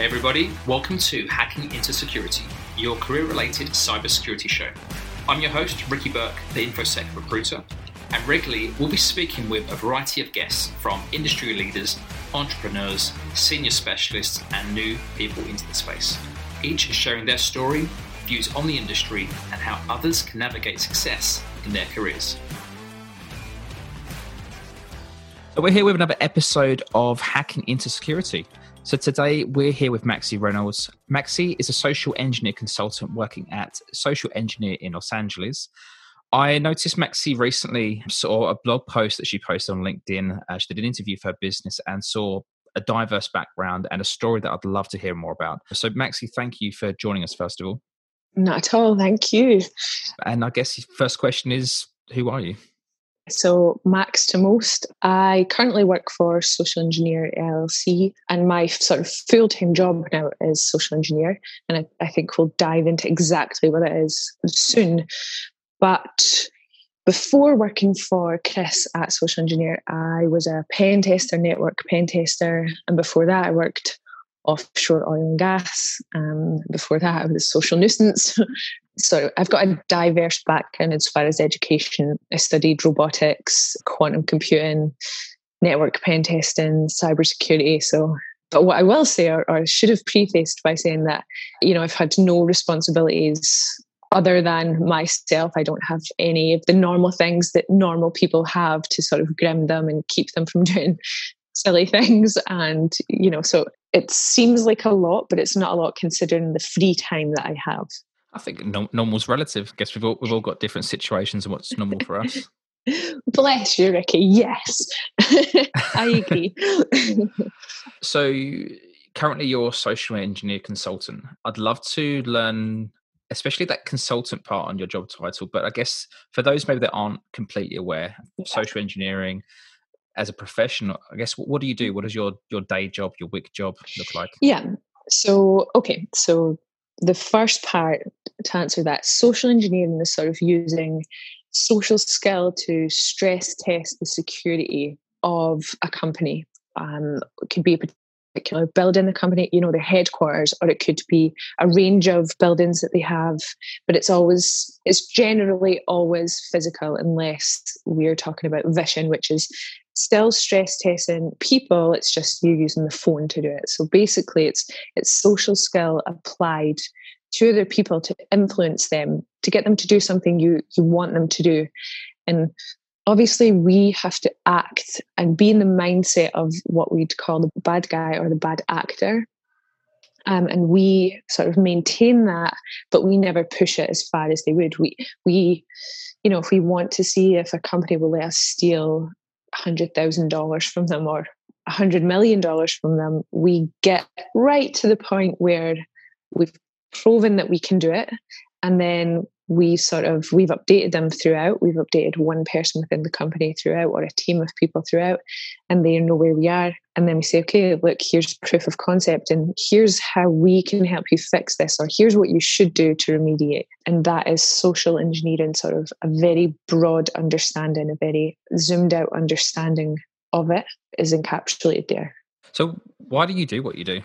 everybody, welcome to Hacking into Security, your career-related cybersecurity show. I'm your host, Ricky Burke, the InfoSec recruiter, and regularly we'll be speaking with a variety of guests from industry leaders, entrepreneurs, senior specialists, and new people into the space, each sharing their story, views on the industry, and how others can navigate success in their careers. So we're here with another episode of Hacking into Security. So today we're here with Maxi Reynolds. Maxi is a social engineer consultant working at Social Engineer in Los Angeles. I noticed Maxi recently saw a blog post that she posted on LinkedIn. She did an interview for her business and saw a diverse background and a story that I'd love to hear more about. So Maxi, thank you for joining us first of all. Not at all, thank you. And I guess the first question is, who are you? So Max to most, I currently work for Social Engineer LLC, and my sort of full-time job now is social engineer, and I think we'll dive into exactly what it is soon. But before working for Chris at Social Engineer, I was a pen tester, network pen tester, and before that I worked offshore oil and gas. Before that I was a social nuisance. So I've got a diverse background as far as education. I studied robotics, quantum computing, network pen testing, cybersecurity. But what I will say, or I should have prefaced by saying that, I've had no responsibilities other than myself. I don't have any of the normal things that normal people have to sort of grim them and keep them from doing silly things. And, so it seems like a lot, but it's not a lot considering the free time that I have. I think normal's relative. I guess we've all got different situations and what's normal for us. Bless you, Ricky. Yes, I agree. So currently you're a social engineer consultant. I'd love to learn, especially that consultant part on your job title, but I guess for those maybe that aren't completely aware, social engineering as a profession, I guess, what do you do? What does your day job, your week job look like? Yeah. So the first part to answer that, social engineering is sort of using social skill to stress test the security of a company. It could be a particular building, a company, their headquarters, or it could be a range of buildings that they have. But it's generally always physical, unless we're talking about vision, which is still stress testing people. It's just you using the phone to do it. So basically it's social skill applied to other people to influence them, to get them to do something you want them to do. And obviously we have to act and be in the mindset of what we'd call the bad guy or the bad actor. And we sort of maintain that, but we never push it as far as they would. We if we want to see if a company will let us steal $100,000 from them or $100 million from them, we get right to the point where we've proven that we can do it, and then we've updated them throughout. We've updated one person within the company throughout, or a team of people throughout, and they know where we are. And then we say, okay, look, here's proof of concept, and here's how we can help you fix this, or here's what you should do to remediate. And that is social engineering, sort of a very broad understanding, a very zoomed out understanding of it is encapsulated there. So why do you do what you do?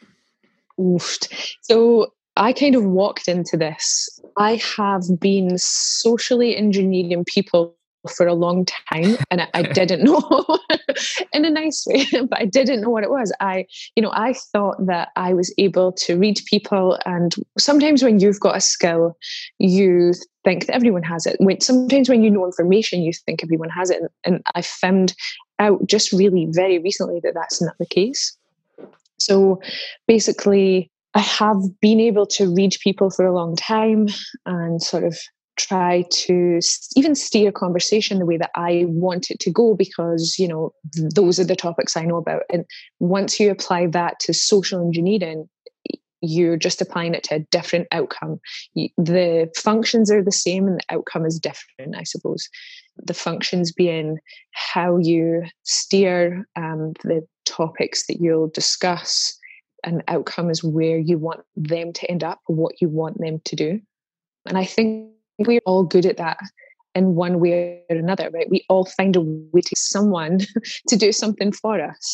So I kind of walked into this. I have been socially engineering people for a long time, and I didn't know in a nice way, but I didn't know what it was. I thought that I was able to read people, and sometimes when you've got a skill, you think that everyone has it. Sometimes when you know information, you think everyone has it, and I found out just really very recently that that's not the case. So basically, I have been able to read people for a long time and sort of try to even steer a conversation the way that I want it to go, because, those are the topics I know about. And once you apply that to social engineering, you're just applying it to a different outcome. The functions are the same and the outcome is different, I suppose. The functions being how you steer the topics that you'll discuss, and outcome is where you want them to end up, what you want them to do. And I think we're all good at that in one way or another, right? We all find a way to someone to do something for us.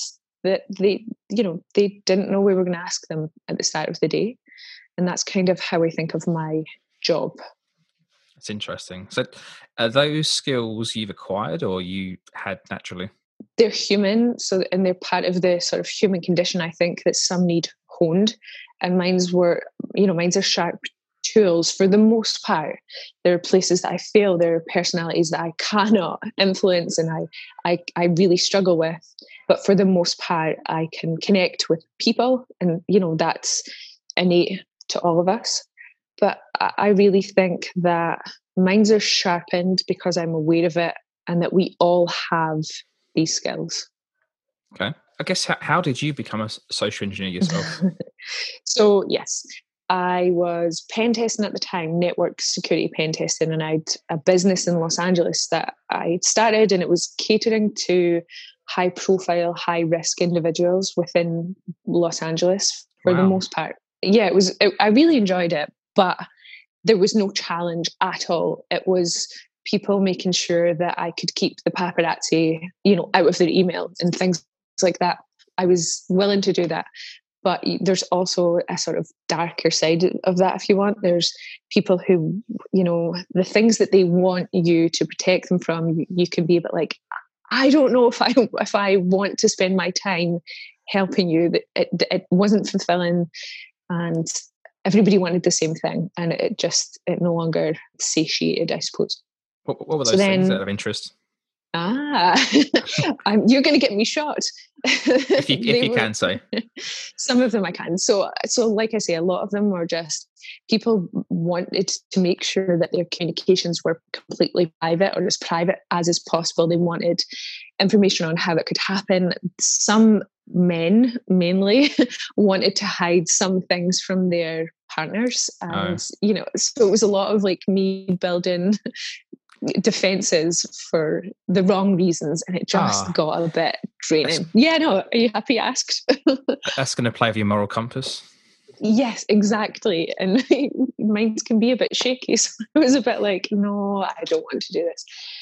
that they didn't know we were going to ask them at the start of the day. And that's kind of how I think of my job. That's interesting. So are those skills you've acquired or you had naturally? They're human, and they're part of the sort of human condition, I think, that some need honed. And mine's are sharp tools for the most part. There are places that I fail, there are personalities that I cannot influence and I really struggle with. But for the most part, I can connect with people, and that's innate to all of us. But I really think that minds are sharpened because I'm aware of it, and that we all have these skills. Okay. I guess how did you become a social engineer yourself? So yes, I was pen testing at the time, network security pen testing, and I had a business in Los Angeles that I started, and it was catering to high profile, high risk individuals within Los Angeles for the most part. Yeah, I really enjoyed it, but there was no challenge at all. It was people making sure that I could keep the paparazzi, out of their email and things like that. I was willing to do that. But there's also a sort of darker side of that, if you want. There's people who, the things that they want you to protect them from, you can be a bit like, I don't know if I want to spend my time helping you. It wasn't fulfilling, and everybody wanted the same thing, and it no longer satiated, I suppose. What were those things out of interest? You're going to get me shot. If you can say. Some of them I can. So like I say, a lot of them were just people wanted to make sure that their communications were completely private, or as private as is possible. They wanted information on how it could happen. Some men mainly wanted to hide some things from their partners. And, so it was a lot of like me building defenses for the wrong reasons, and it just got a bit draining. Are you happy I asked? That's going to play with your moral compass. Yes, exactly. And mine can be a bit shaky, so it was a bit like, no, I don't want to do this.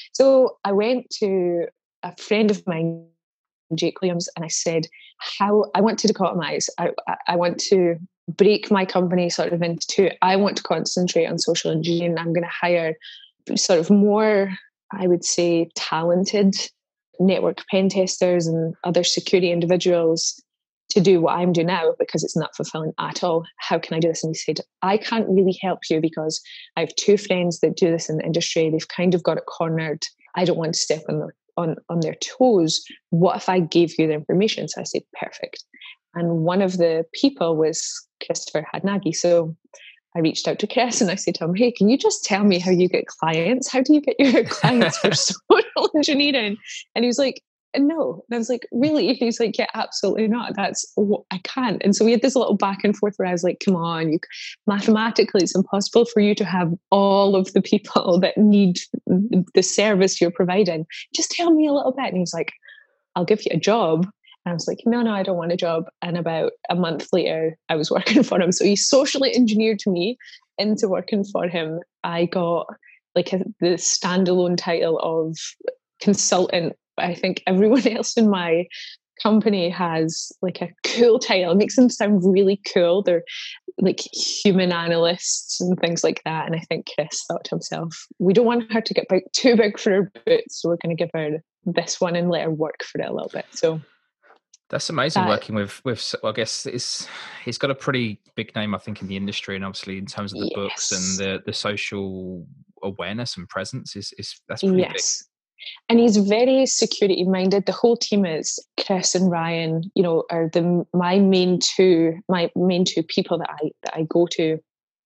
So I went to a friend of mine, Jake Williams, and I said, how I want to dichotomize. I want to break my company sort of into two. I want to concentrate on social engineering. I'm going to hire sort of more, I would say, talented network pen testers and other security individuals to do what I'm doing now, because it's not fulfilling at all. How can I do this? And he said, I can't really help you because I have two friends that do this in the industry. They've kind of got it cornered. I don't want to step on their toes. What if I gave you the information? So I said, perfect. And one of the people was Christopher Hadnagi. So I reached out to Chris and I said to him, hey, can you just tell me how you get clients? How do you get your clients for social engineering? And he was like, no. And I was like, really? And he's like, yeah, absolutely not. That's what I can't. And so we had this little back and forth where I was like, come on, mathematically, it's impossible for you to have all of the people that need the service you're providing. Just tell me a little bit. And he's like, I'll give you a job. And I was like, no, I don't want a job. And about a month later, I was working for him. So he socially engineered me into working for him. I got like the standalone title of consultant. I think everyone else in my company has like a cool title. It makes them sound really cool. They're like human analysts and things like that. And I think Chris thought to himself, we don't want her to get too big for her boots, so we're going to give her this one and let her work for it a little bit. So that's amazing working with well, I guess he's got a pretty big name, I think, in the industry, and obviously in terms of the books and the social awareness and presence is that's pretty big. And he's very security minded. The whole team is. Chris and Ryan, are my main two people that I go to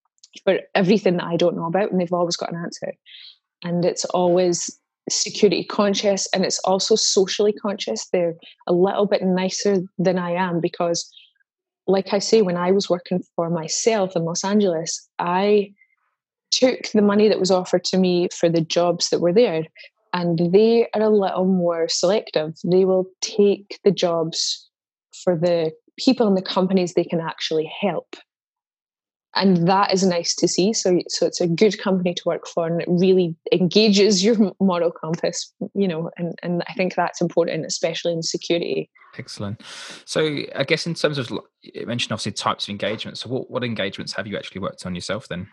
for everything that I don't know about, and they've always got an answer. And it's always security conscious, and it's also socially conscious. They're a little bit nicer than I am because, like I say, when I was working for myself in Los Angeles, I took the money that was offered to me for the jobs that were there, and they are a little more selective. They will take the jobs for the people and the companies they can actually help. And that is nice to see. So it's a good company to work for, and it really engages your moral compass, and I think that's important, especially in security. Excellent. So I guess in terms of, you mentioned obviously types of engagements. So what engagements have you actually worked on yourself then?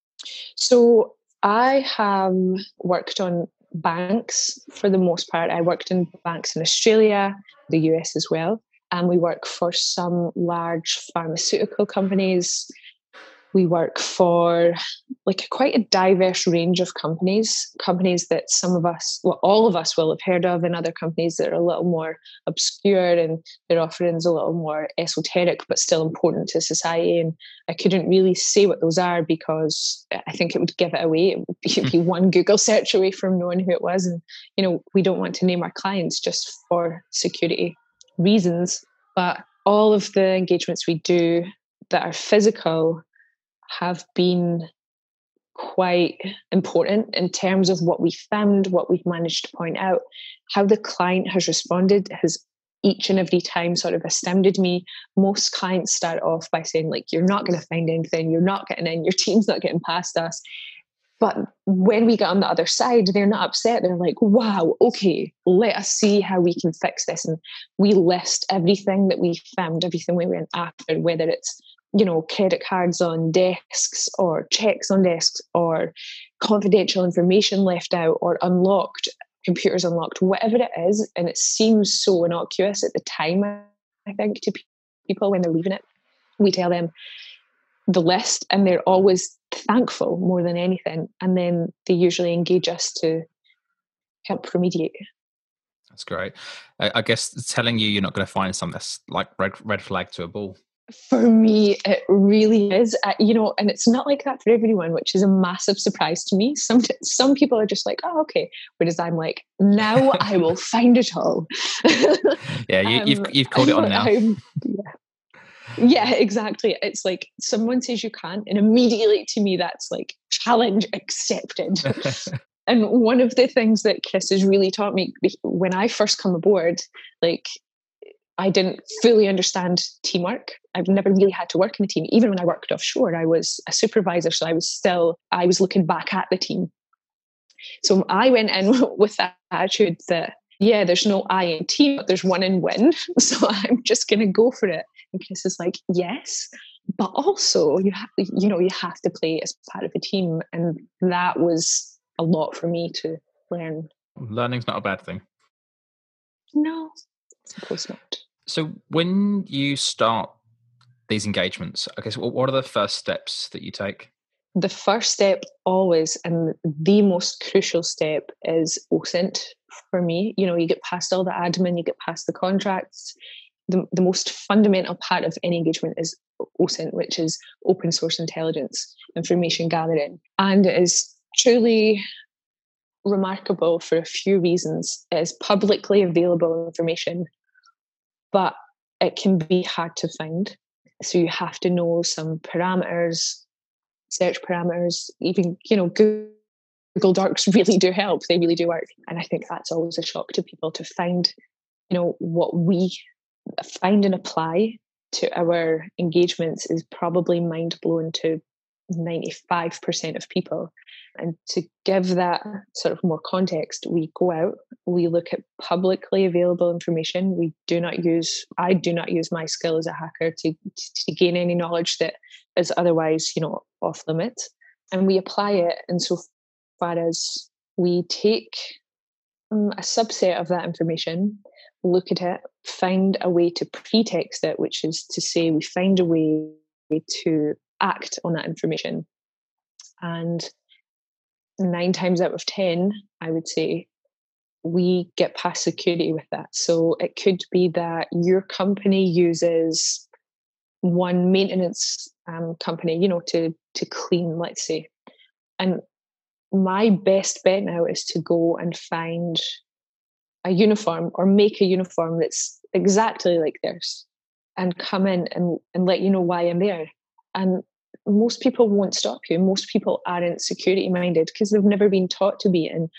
So I have worked on banks for the most part. I worked in banks in Australia, the US as well. And we work for some large pharmaceutical companies. We work for quite a diverse range of companies that some of us, well, all of us will have heard of, and other companies that are a little more obscure and their offerings a little more esoteric, but still important to society. And I couldn't really say what those are because I think it would give it away. It would be one Google search away from knowing who it was. And, we don't want to name our clients just for security reasons, but all of the engagements we do that are physical have been quite important in terms of what we found, what we've managed to point out. How the client has responded has each and every time sort of astounded me. Most clients start off by saying, you're not going to find anything, you're not getting in, your team's not getting past us. But when we get on the other side, they're not upset. They're like, wow, okay, let us see how we can fix this. And we list everything that we found, everything we went after, whether it's credit cards on desks or checks on desks or confidential information left out or unlocked, computers unlocked, whatever it is. And it seems so innocuous at the time, I think, to people when they're leaving it. We tell them the list and they're always thankful more than anything. And then they usually engage us to help remediate. That's great. I guess telling you're not going to find something that's like red flag to a bull. For me, it really is, and it's not like that for everyone, which is a massive surprise to me. Some people are just like, oh, okay. Whereas I'm like, now I will find it all. Yeah, you've called it on now. Yeah, exactly. It's like someone says you can't, and immediately to me, that's like challenge accepted. And one of the things that Chris has really taught me when I first come aboard, I didn't fully understand teamwork. I've never really had to work in a team. Even when I worked offshore, I was a supervisor. So I was looking back at the team. So I went in with that attitude that, yeah, there's no I in team, but there's one in win. So I'm just going to go for it. And Chris is like, yes, but also you have to play as part of a team. And that was a lot for me to learn. Learning's not a bad thing. No, of course not. So when you start these engagements, I guess, what are the first steps that you take? The first step always, and the most crucial step, is OSINT for me. You get past all the admin, you get past the contracts. The most fundamental part of any engagement is OSINT, which is open source intelligence, information gathering. And it is truly remarkable for a few reasons. It is publicly available information, but it can be hard to find. So you have to know some parameters, search parameters, even, Google Docs really do help. They really do work. And I think that's always a shock to people to find, what we find and apply to our engagements is probably mind-blowing to 95% of people. And to give that sort of more context, we go out, we look at publicly available information. I do not use my skill as a hacker to gain any knowledge that is otherwise, off limits. And we apply it insofar as we take a subset of that information, look at it, find a way to pretext it, which is to say we find a way to act on that information. And 9 times out of 10, I would say, we get past security with that. So it could be that your company uses one maintenance company, to clean, let's say. And my best bet now is to go and find a uniform or make a uniform that's exactly like theirs and come in and let you know why I'm there. And most people won't stop you. Most people aren't security minded because they've never been taught to be. And,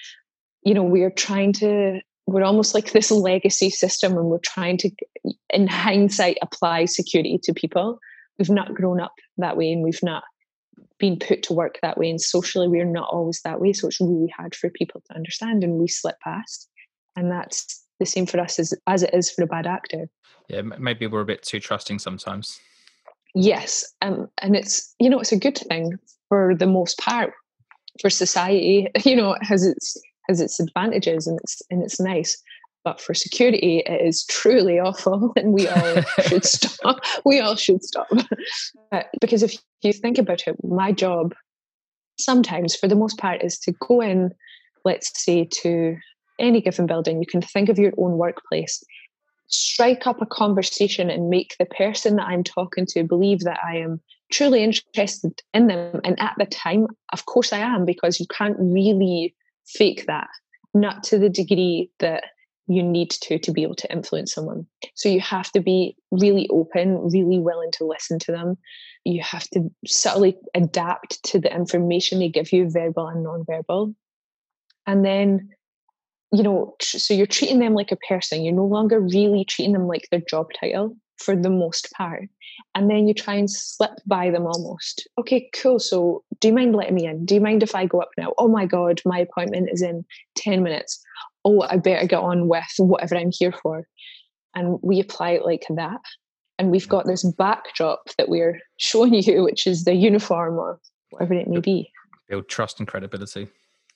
we're almost like this legacy system, and we're trying to, in hindsight, apply security to people. we've not grown up that way, and we've not been put to work that way, and socially we're not always that way. So it's really hard for people to understand, and we slip past. And that's the same for us as it is for a bad actor. Yeah, maybe we're a bit too trusting sometimes. Yes, and it's, you know, it's a good thing for the most part for society. You know, it has its advantages, and it's nice. But for security, it is truly awful, and we all should stop. We all should stop. Because if you think about it, my job sometimes, for the most part, is to go in, let's say, to any given building. You can think of your own workplace, strike up a conversation and make the person that I'm talking to believe that I am truly interested in them. And at the time, of course I am, because you can't really fake that, not to the degree that you need to be able to influence someone. So you have to be really open, really willing to listen to them. You have to subtly adapt to the information they give you, verbal and non-verbal. And then, you know, so you're treating them like a person. You're no longer really treating them like their job title for the most part. And then you try and slip by them almost. Okay, cool. So do you mind letting me in? Do you mind if I go up now? Oh my God, my appointment is in 10 minutes. Oh, I better get on with whatever I'm here for. And we apply it like that. And we've got this backdrop that we're showing you, which is the uniform or whatever it may be. Build trust and credibility.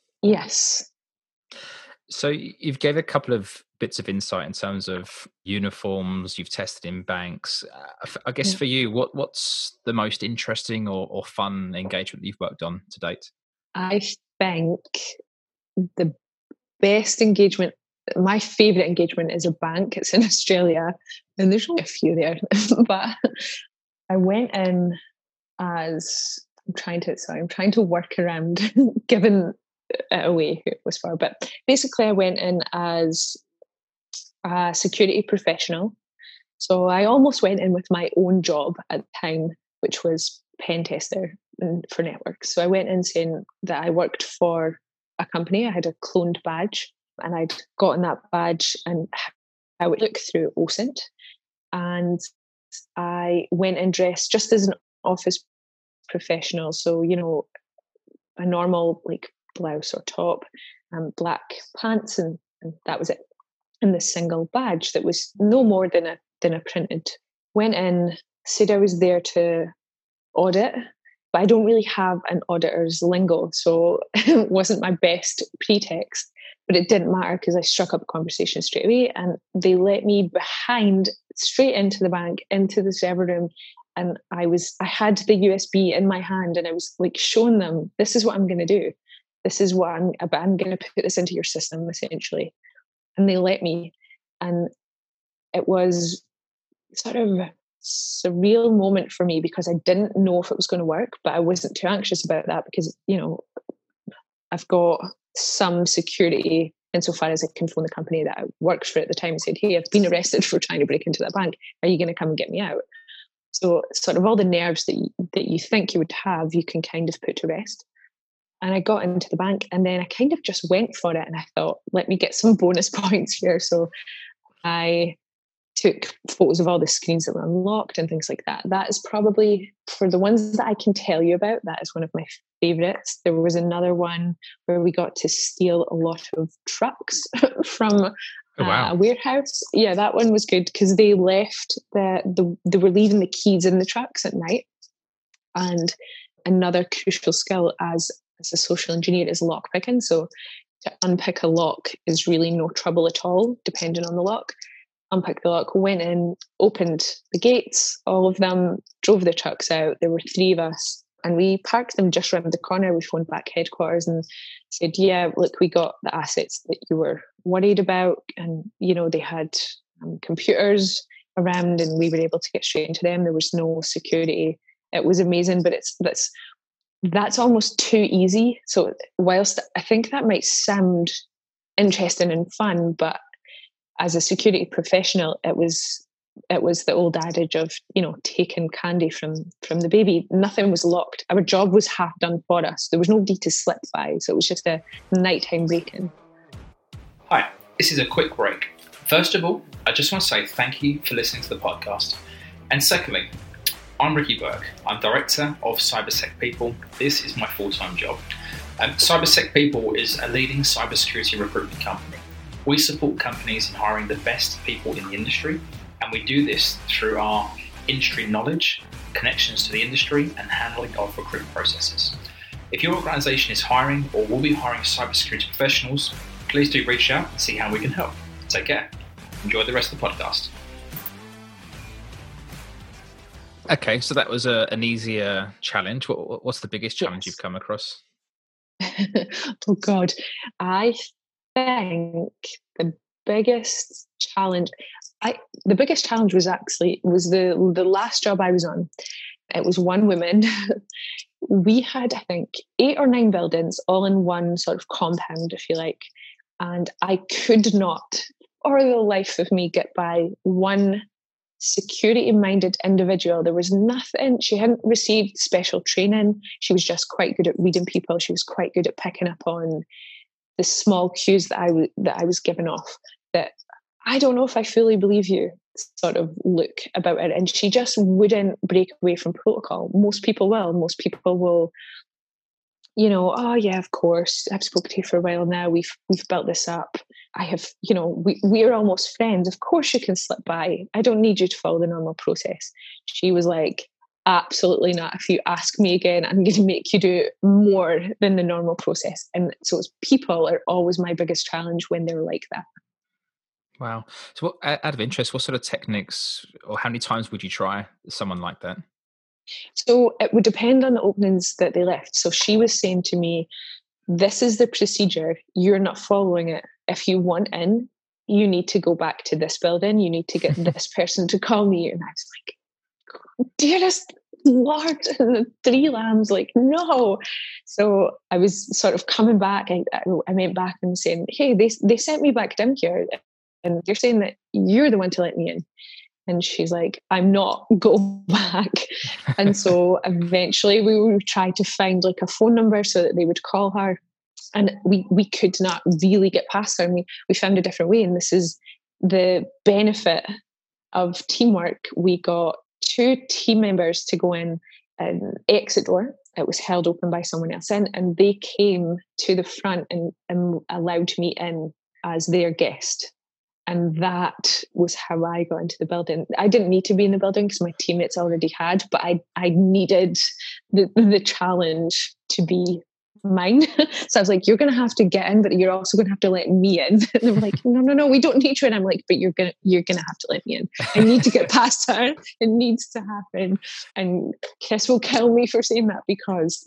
Yes. So you've gave a couple of bits of insight in terms of uniforms. You've tested in banks. I guess for you, what's the most interesting or fun engagement that you've worked on to date? I think the best engagement, my favourite engagement, is a bank. It's in Australia, and there's only a few there. But I went in as I'm trying to work around giving it away who it was for. But basically, I went in as a security professional. So I almost went in with my own job at the time, which was pen tester for networks. So I went in saying that I worked for a company. I had a cloned badge, and I'd gotten that badge, and I would look through OSINT, and I went and dressed just as an office professional. So, you know, a normal like blouse or top, black pants, and that was it. And this single badge that was no more than a printed. Went in, said I was there to audit, but I don't really have an auditor's lingo, so it wasn't my best pretext. But it didn't matter because I struck up a conversation straight away, and they let me behind, straight into the bank, into the server room. And I had the USB in my hand, and I was like showing them, this is what I'm going to do. This is what I'm going to put this into your system, essentially. And they let me. And it was sort of a surreal moment for me because I didn't know if it was going to work, but I wasn't too anxious about that because, you know, I've got some security insofar as I can phone the company that I worked for at the time and said, hey, I've been arrested for trying to break into that bank. Are you going to come and get me out? So sort of all the nerves that you think you would have, you can kind of put to rest. And I got into the bank, and then I kind of just went for it, and I thought, let me get some bonus points here. So I took photos of all the screens that were unlocked and things like that. That is probably, for the ones that I can tell you about, that is one of my favorites. There was another one where we got to steal a lot of trucks from a warehouse. Yeah, that one was good because they left they were leaving the keys in the trucks at night. And another crucial skill as a social engineer is lock picking. So to unpick a lock is really no trouble at all, depending on the lock. Unpicked the lock, went in, opened the gates, all of them, drove the trucks out. There were 3 of us, and we parked them just around the corner. We phoned back headquarters and said, yeah, look, we got the assets that you were worried about. And, you know, they had computers around, and we were able to get straight into them. There was no security. It was amazing, but that's almost too easy. So whilst I think that might sound interesting and fun, but as a security professional, it was the old adage of, you know, taking candy from the baby. Nothing was locked. Our job was half done for us. There was nobody to slip by. So it was just a nighttime break-in. Hi, this is a quick break. First of all, I just want to say thank you for listening to the podcast. And secondly, I'm Ricky Burke. I'm Director of CyberSec People. This is my full-time job. CyberSec People is a leading cybersecurity recruitment company. We support companies in hiring the best people in the industry, and we do this through our industry knowledge, connections to the industry, and handling of recruitment processes. If your organisation is hiring or will be hiring cybersecurity professionals, please do reach out and see how we can help. Take care. Enjoy the rest of the podcast. Okay, so that was an easier challenge. What's the biggest challenge you've come across? Oh God, I think the biggest challenge was the last job I was on. It was one woman. We had, I think, 8 or 9 buildings all in one sort of compound, if you like. And I could not, for the life of me, get by one security-minded individual. There was nothing. She hadn't received special training. She was just quite good at reading people. She was quite good at picking up on the small cues that I was giving off. That I don't know if I fully believe you sort of look about it. And she just wouldn't break away from protocol. Most people will, oh yeah, of course, I've spoken to you for a while now. We've built this up. I have, we're almost friends. Of course you can slip by. I don't need you to follow the normal process. She was like, absolutely not. If you ask me again, I'm going to make you do more than the normal process. And so people are always my biggest challenge when they're like that. Wow. So out of interest, what sort of techniques or how many times would you try someone like that? So it would depend on the openings that they left. So she was saying to me, this is the procedure. You're not following it. If you want in, you need to go back to this building. You need to get this person to call me. And I was like, dearest Lord, the 3 lambs, like, no. So I was sort of coming back. I went back and saying, hey, they sent me back down here. And you're saying that you're the one to let me in. And she's like, I'm not, go back. And so eventually we would try to find like a phone number so that they would call her. And we could not really get past her. And we found a different way. And this is the benefit of teamwork. We got 2 team members to go in an exit door. It was held open by someone else in. And they came to the front and allowed me in as their guest. And that was how I got into the building. I didn't need to be in the building because my teammates already had, but I needed the challenge to be mine. So I was like, you're going to have to get in, but you're also going to have to let me in. And they were like, no, we don't need you. And I'm like, but you're going to have to let me in. I need to get past her. It needs to happen. And Chris will kill me for saying that because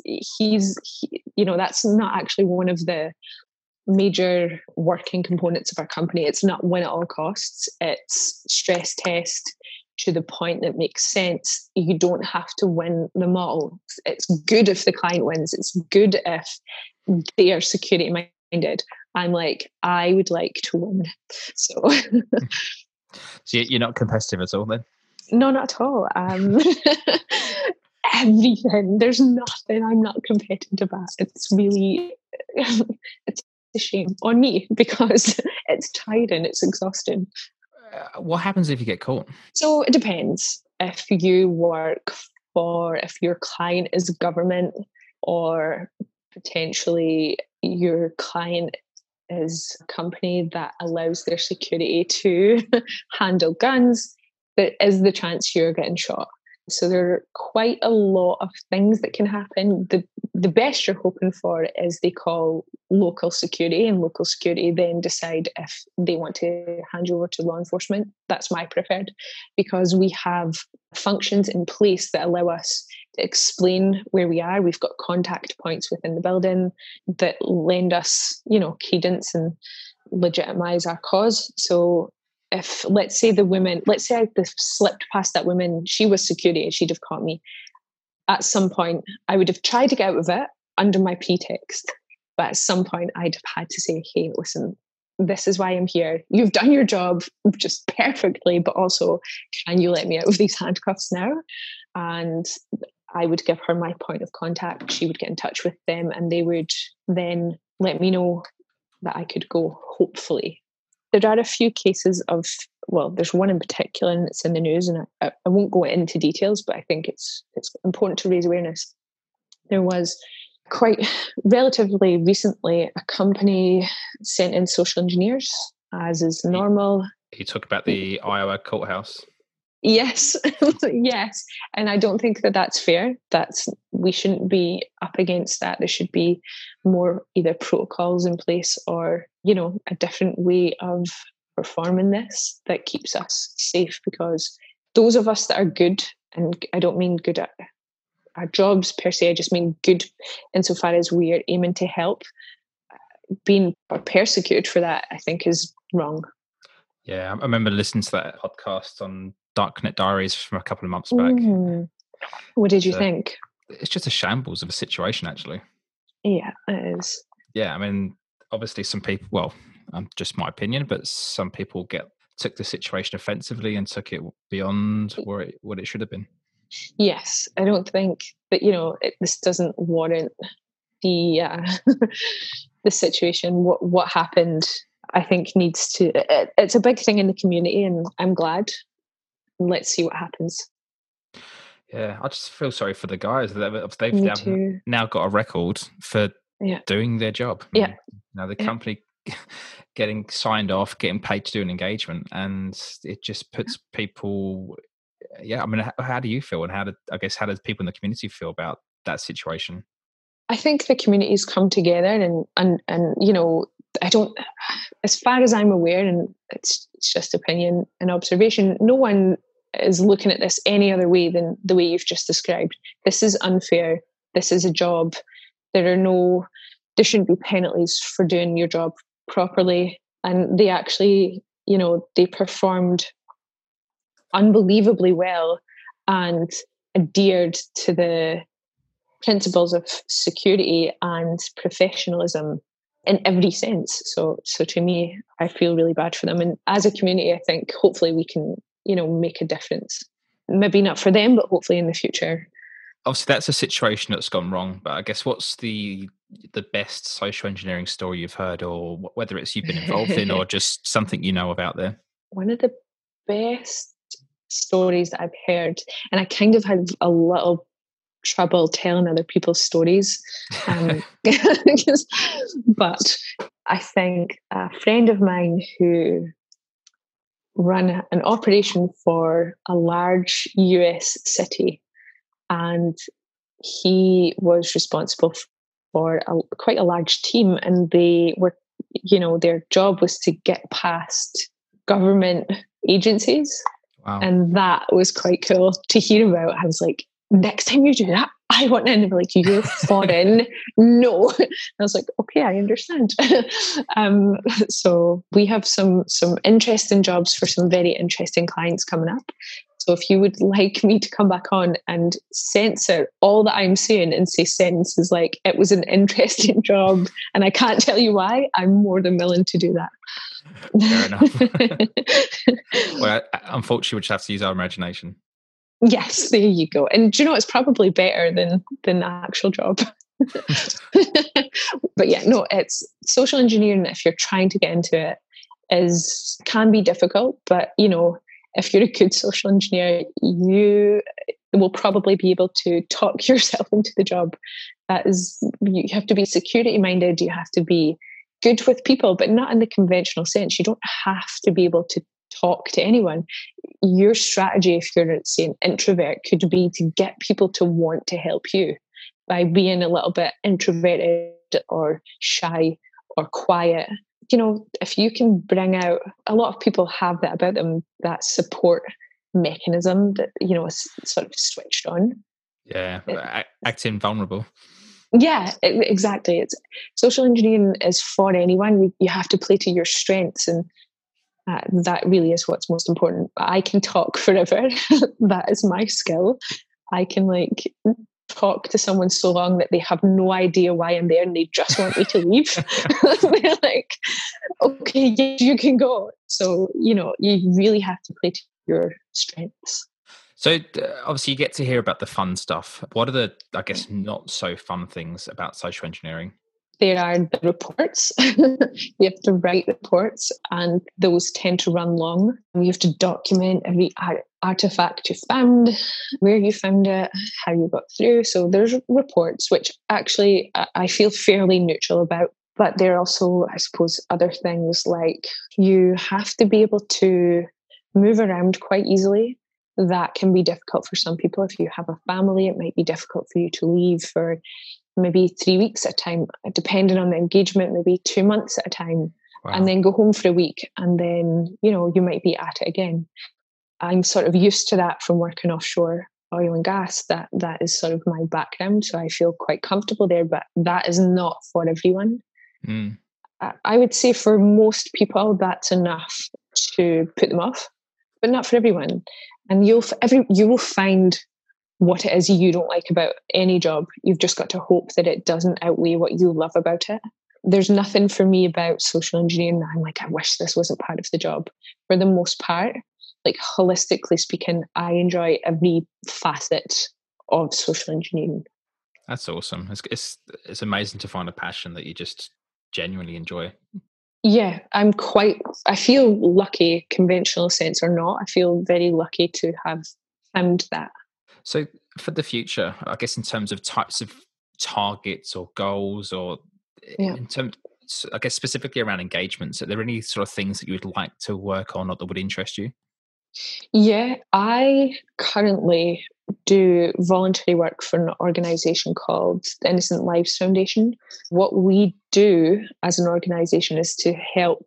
that's not actually one of the major working components of our company. It's not win at all costs. It's stress test to the point that makes sense. You don't have to win them all. It's good if the client wins. It's good if they are security minded. I'm like, I would like to win. So, so you're not competitive at all then? No, not at all. Everything. There's nothing I'm not competitive at. It's really, it's a shame on me because it's tiring, it's exhausting. What happens if you get caught? So it depends. If your client is government, or potentially your client is a company that allows their security to handle guns, there is the chance you're getting shot. So there are quite a lot of things that can happen. The best you're hoping for is they call local security, and local security then decide if they want to hand you over to law enforcement. That's my preferred, because we have functions in place that allow us to explain where we are. We've got contact points within the building that lend us, credence and legitimize our cause. So if, let's say I slipped past that woman, she was security, she'd have caught me. At some point, I would have tried to get out of it under my pretext. But at some point, I'd have had to say, hey, listen, this is why I'm here. You've done your job just perfectly, but also, can you let me out of these handcuffs now? And I would give her my point of contact. She would get in touch with them, and they would then let me know that I could go, hopefully. there are a few cases of, well, there's one in particular and it's in the news, and I won't go into details, but I think it's important to raise awareness. There was quite relatively recently a company sent in social engineers, as is normal. You talk about the Iowa courthouse. Yes, yes. And I don't think that that's fair. We shouldn't be up against that. There should be more either protocols in place or, a different way of performing this that keeps us safe, because those of us that are good, and I don't mean good at our jobs per se, I just mean good insofar as we are aiming to help, being persecuted for that, I think is wrong. Yeah, I remember listening to that podcast on Darknet Diaries from a couple of months back. What did you think? It's just a shambles of a situation, actually. Yeah, it is. Yeah, I mean, obviously some people, well, just my opinion, but some people took the situation offensively and took it beyond what it should have been. Yes, I don't think that, this doesn't warrant the the situation. What happened, I think, needs to, it's a big thing in the community, and I'm glad. Let's see what happens. Yeah, I just feel sorry for the guys. They've now got a record for doing their job. Yeah. Now the company getting signed off, getting paid to do an engagement, and it just puts people. Yeah, I mean, how do you feel, and how do people in the community feel about that situation? I think the community's come together, and I don't, as far as I'm aware, and it's just opinion and observation, no one is looking at this any other way than the way you've just described. This is unfair. This is a job. There shouldn't be penalties for doing your job properly. And they actually, they performed unbelievably well and adhered to the principles of security and professionalism in every sense. So to me, I feel really bad for them. And as a community, I think hopefully we can, make a difference. Maybe not for them, but hopefully in the future. Obviously, that's a situation that's gone wrong. But I guess what's the best social engineering story you've heard, or whether it's you've been involved in, or just something you know about there? One of the best stories that I've heard, and I kind of had a little trouble telling other people's stories, but I think a friend of mine who ran an operation for a large US city, and he was responsible for quite a large team, and they were, their job was to get past government agencies. Wow. And that was quite cool to hear about. I was like, next time you do that, I want to. And they were like, you're foreign. No. And I was like, okay, I understand. So we have some interesting jobs for some very interesting clients coming up. So if you would like me to come back on and censor all that I'm saying and say sentences like, it was an interesting job and I can't tell you why, I'm more than willing to do that. Fair enough. Well, unfortunately, we just have to use our imagination. Yes, there you go. And do you know, it's probably better than the actual job. But yeah, no, it's social engineering. If you're trying to get into it, can be difficult. But if you're a good social engineer, you will probably be able to talk yourself into the job. You have to be security minded. You have to be good with people, but not in the conventional sense. You don't have to be able to talk to anyone. Your strategy, if you're, say, an introvert, could be to get people to want to help you by being a little bit introverted or shy or quiet. If you can bring out, a lot of people have that about them, that support mechanism that, is sort of switched on. Yeah, acting vulnerable. Yeah, exactly. It's social engineering is for anyone. You have to play to your strengths, and that really is what's most important. I can talk forever. That is my skill. I can talk to someone so long that they have no idea why I'm there and they just want me to leave. They're like, okay, yes, you can go. So, you really have to play to your strengths. So obviously you get to hear about the fun stuff. What are the, I guess, not so fun things about social engineering? there are the reports. You have to write reports, and those tend to run long. You have to document every artifact you found, where you found it, how you got through. So there's reports, which actually I feel fairly neutral about. But there are also, I suppose, other things like you have to be able to move around quite easily. That can be difficult for some people. If you have a family, it might be difficult for you to leave for maybe 3 weeks at a time, depending on the engagement, maybe 2 months at a time, Wow. and then go home for a week. And then, you might be at it again. I'm sort of used to that from working offshore oil and gas. That is sort of my background. So I feel quite comfortable there, but that is not for everyone. Mm. I would say for most people, that's enough to put them off, but not for everyone. And you will find what it is you don't like about any job. You've just got to hope that it doesn't outweigh what you love about it. There's nothing for me about social engineering that I'm like, I wish this wasn't part of the job. For the most part, like holistically speaking, I enjoy every facet of social engineering. That's awesome. It's amazing to find a passion that you just genuinely enjoy. Yeah, I feel lucky, conventional sense or not. I feel very lucky to have found that. So for the future, I guess in terms of types of targets or goals, or in terms, I guess specifically around engagements, are there any sort of things that you would like to work on or that would interest you? Yeah, I currently do voluntary work for an organisation called the Innocent Lives Foundation. What we do as an organisation is to help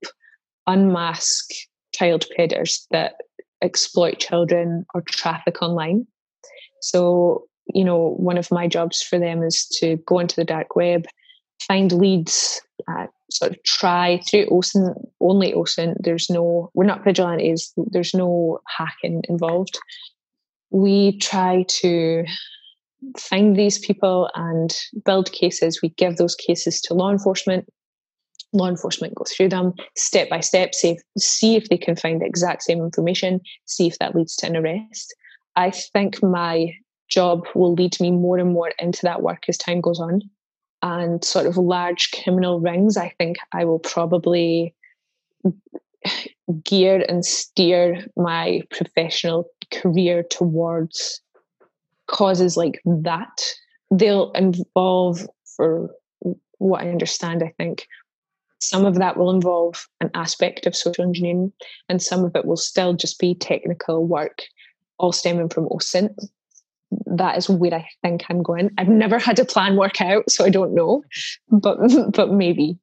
unmask child predators that exploit children or traffic online. So, one of my jobs for them is to go into the dark web, find leads, sort of try through OSINT, only OSINT. We're not vigilantes. There's no hacking involved. We try to find these people and build cases. We give those cases to law enforcement. Law enforcement go through them step by step, see if they can find the exact same information, see if that leads to an arrest. I think my job will lead me more and more into that work as time goes on. And sort of large criminal rings, I think I will probably gear and steer my professional career towards causes like that. They'll involve, for what I understand, I think, some of that will involve an aspect of social engineering, and some of it will still just be technical work, all stemming from OSINT. That is where I think I'm going. I've never had a plan work out, so I don't know, but maybe.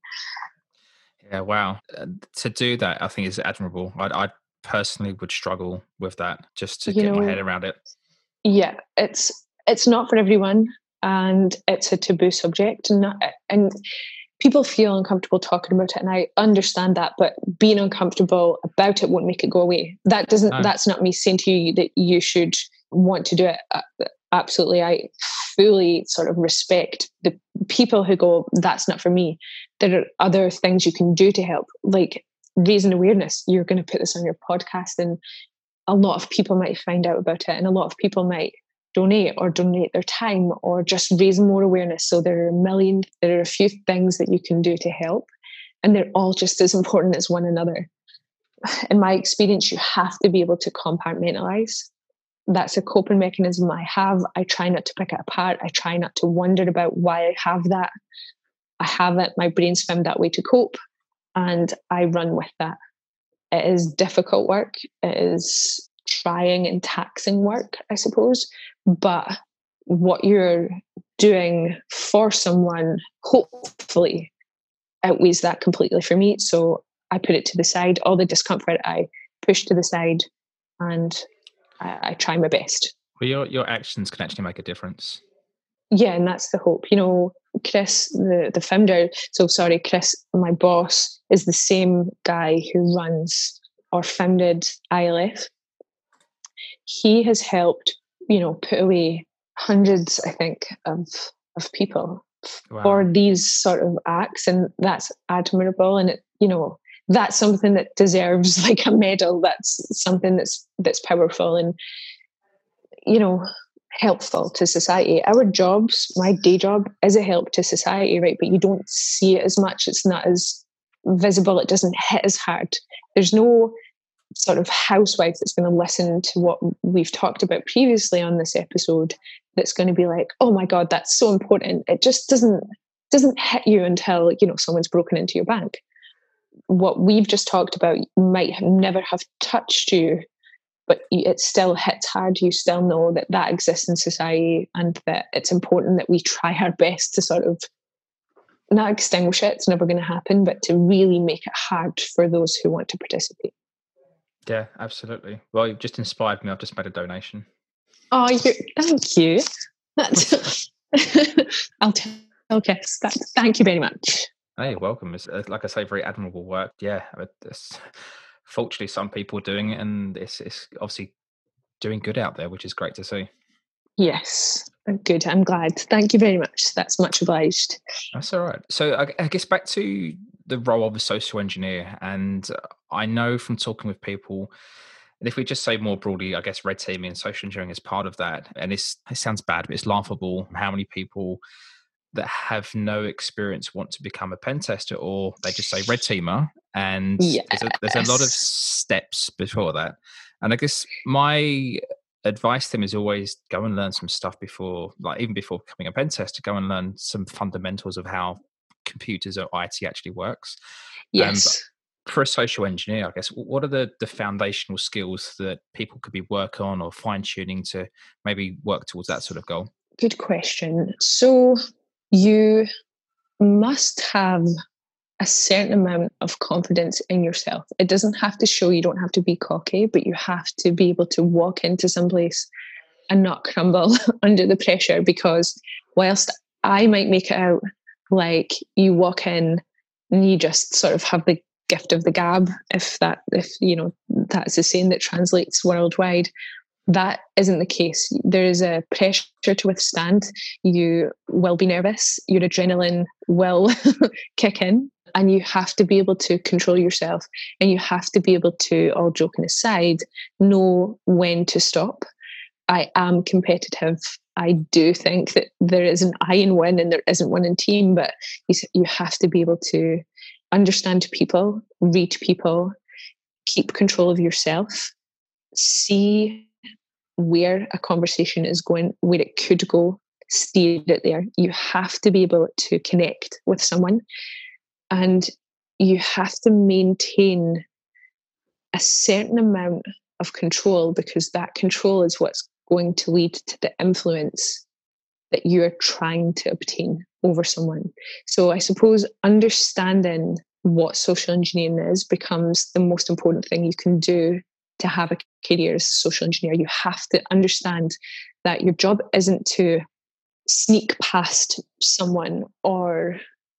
Yeah, wow. To do that, I think is admirable. I personally would struggle with that, just to get my head around it. Yeah, it's not for everyone, and it's a taboo subject, and people feel uncomfortable talking about it, and I understand that. But being uncomfortable about it won't make it go away. That's not me saying to you that you should want to do it. Absolutely, I fully sort of respect the people who go, that's not for me. There are other things you can do to help, like raising awareness. You're going to put this on your podcast, and a lot of people might find out about it, and a lot of people might donate their time or just raise more awareness. So there are a few things that you can do to help, and they're all just as important as one another. In my experience, you have to be able to compartmentalize. That's a coping mechanism I have. I try not to pick it apart. I try not to wonder about why I have that. I have it. My brain's found that way to cope, and I run with that. It is difficult work. It is trying and taxing work, I suppose. But what you're doing for someone, hopefully, outweighs that completely for me. So I put it to the side. All the discomfort I push to the side, and I try my best. Well, your actions can actually make a difference. Yeah, and that's the hope. Chris, the founder, Chris, my boss, is the same guy who runs or founded ILF. He has helped, put away hundreds, I think, of people for these sort of acts, and that's admirable. And that's something that deserves like a medal. That's something that's powerful. And helpful to society. Our jobs, my day job, is a help to society, right? But you don't see it as much. It's not as visible. It doesn't hit as hard. There's no sort of housewife that's going to listen to what we've talked about previously on this episode that's going to be like, oh my God, that's so important. It just doesn't hit you until, someone's broken into your bank. What we've just talked about might never have touched you, but it still hits hard. You still know that exists in society, and that it's important that we try our best to sort of not extinguish it. It's never going to happen, but to really make it hard for those who want to participate. Yeah, absolutely. Well, you've just inspired me. I've just made a donation. Oh, thank you. I'll tell Kiss. Thank you very much. Hey, welcome. It's, like I say, very admirable work. Yeah, fortunately, some people are doing it, and it's obviously doing good out there, which is great to see. Yes, good. I'm glad. Thank you very much. That's much obliged. That's all right. So I guess back to the role of a social engineer, and I know from talking with people, and if we just say more broadly, I guess red teaming and social engineering is part of that. And it sounds bad, but it's laughable how many people that have no experience want to become a pen tester, or they just say red teamer, and yes. there's a lot of steps before that. And I guess my advice to them is always go and learn some stuff even before becoming a pen tester. Go and learn some fundamentals of how computers or IT actually works. Yes. For a social engineer, I guess, what are the foundational skills that people could be working on or fine tuning to maybe work towards that sort of goal? Good question. So you must have a certain amount of confidence in yourself. It doesn't have to show, you don't have to be cocky, but you have to be able to walk into some place and not crumble under the pressure, because whilst I might make it out like you walk in and you just sort of have the gift of the gab, if that's a saying that translates worldwide, that isn't the case. There is a pressure to withstand. You will be nervous. Your adrenaline will kick in, and you have to be able to control yourself, and you have to be able to, all joking aside, know when to stop. I am competitive. I do think that there is an I in win and there isn't one in team, but you have to be able to understand people, read people, keep control of yourself, see where a conversation is going, where it could go, steer it there. You have to be able to connect with someone, and you have to maintain a certain amount of control, because that control is what's going to lead to the influence that you're trying to obtain over someone. So I suppose understanding what social engineering is becomes the most important thing you can do to have a career as a social engineer. You have to understand that your job isn't to sneak past someone or,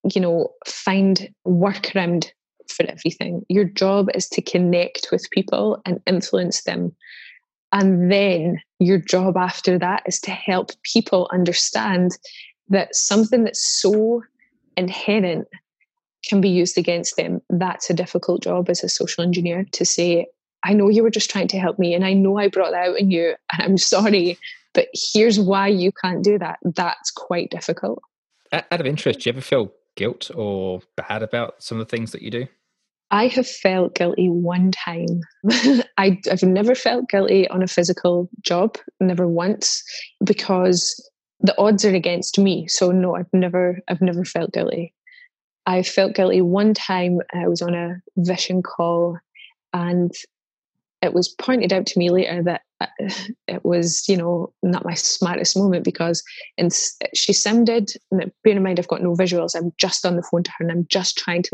find workaround for everything. Your job is to connect with people and influence them. And then your job after that is to help people understand that something that's so inherent can be used against them. That's a difficult job as a social engineer, to say, I know you were just trying to help me, and I know I brought that out in you, and I'm sorry, but here's why you can't do that. That's quite difficult. Out of interest, do you ever feel guilt or bad about some of the things that you do? I have felt guilty one time. I've never felt guilty on a physical job, never once, because the odds are against me. So no, I've never felt guilty. I felt guilty one time. I was on a vision call, and it was pointed out to me later that it was, not my smartest moment, because she sounded, bear in mind, I've got no visuals. I'm just on the phone to her, and I'm just trying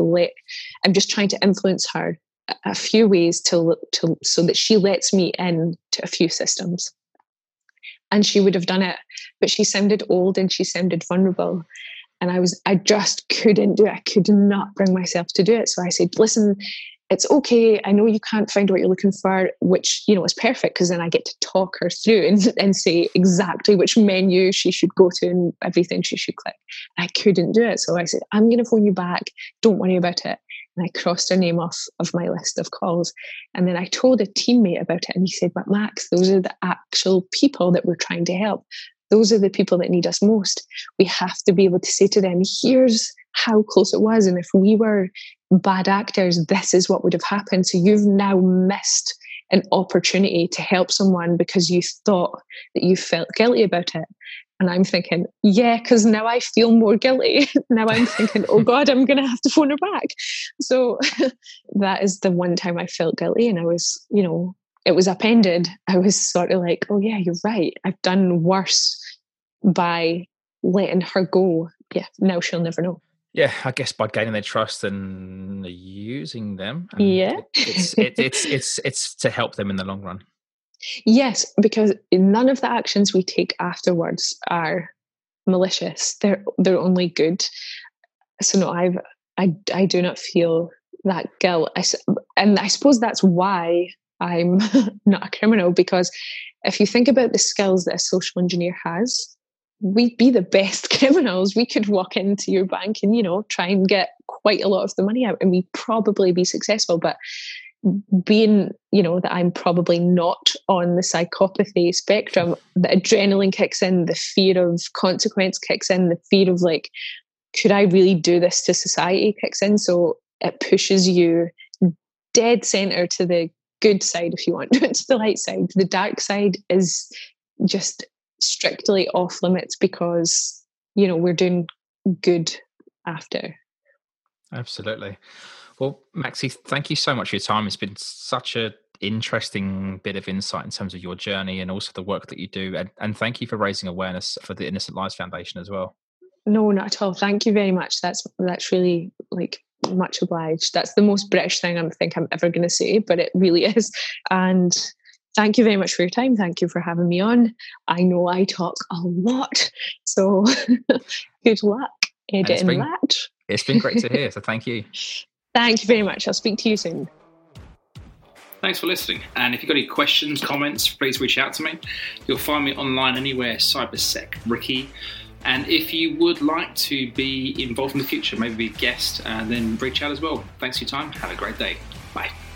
to influence her a few ways so that she lets me in to a few systems. And she would have done it, but she sounded old and she sounded vulnerable. And I just couldn't do it. I could not bring myself to do it. So I said, listen, it's okay. I know you can't find what you're looking for, which, is perfect, because then I get to talk her through and say exactly which menu she should go to and everything she should click. I couldn't do it. So I said, I'm going to phone you back. Don't worry about it. And I crossed her name off of my list of calls. And then I told a teammate about it, and he said, but Max, those are the actual people that we're trying to help. Those are the people that need us most. We have to be able to say to them, here's how close it was. And if we were bad actors, this is what would have happened. So you've now missed an opportunity to help someone because you thought that you felt guilty about it. And I'm thinking, yeah, because now I feel more guilty. Now I'm thinking, oh God, I'm going to have to phone her back. So that is the one time I felt guilty, and I was, it was upended. I was sort of like, oh yeah, you're right. I've done worse by letting her go. Yeah, now she'll never know. Yeah, I guess by gaining their trust and using them. Yeah, it's to help them in the long run. Yes, because none of the actions we take afterwards are malicious. They're only good. So no, I do not feel that guilt. And I suppose that's why I'm not a criminal, because if you think about the skills that a social engineer has, we'd be the best criminals. We could walk into your bank and, try and get quite a lot of the money out, and we'd probably be successful. But being, that I'm probably not on the psychopathy spectrum, the adrenaline kicks in, the fear of consequence kicks in, the fear of like, could I really do this to society kicks in. So it pushes you dead center to the good side, if you want, to the light side. The dark side is just strictly off limits because, we're doing good after. Absolutely. Well, Maxi, thank you so much for your time. It's been such an interesting bit of insight in terms of your journey and also the work that you do. And thank you for raising awareness for the Innocent Lives Foundation as well. No, not at all. Thank you very much. That's really much obliged. That's the most British thing I'm ever going to say, but it really is. And thank you very much for your time. Thank you for having me on. I know I talk a lot, so good luck editing that. It's been great to hear, so thank you. Thank you very much. I'll speak to you soon. Thanks for listening. And if you've got any questions, comments, please reach out to me. You'll find me online anywhere, CyberSec Ricky. And if you would like to be involved in the future, maybe be a guest, then reach out as well. Thanks for your time. Have a great day. Bye.